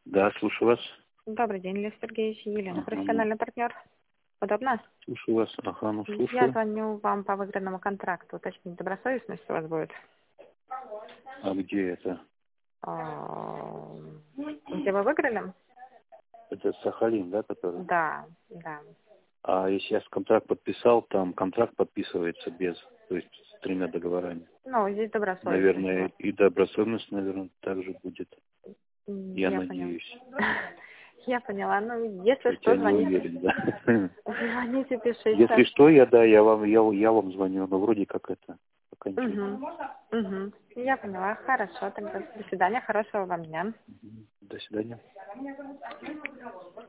Да, слушаю вас. Добрый день, Лев Сергеевич, Елена, Ага, профессиональный партнер. Удобно? слушаю вас. Ага, ну Я слушаю. звоню вам по выигранному контракту. Уточнить, добросовестность у вас будет? А где это? Где вы выиграли? Это Сахалин, да, который? Да, да. А если я контракт подписал, там контракт подписывается без, то есть с 3 договорами. Ну, здесь добросовестность у Наверное, вас. и добросовестность, наверное, также будет. Я Я поняла. надеюсь. Я поняла. Ну, если Хотя что, не звоните. уверен, да. Звоните, Если пишите. что, я вам звоню, но вроде как это пока ничего. Угу. Я поняла. Хорошо, тогда до свидания, хорошего вам дня. До свидания.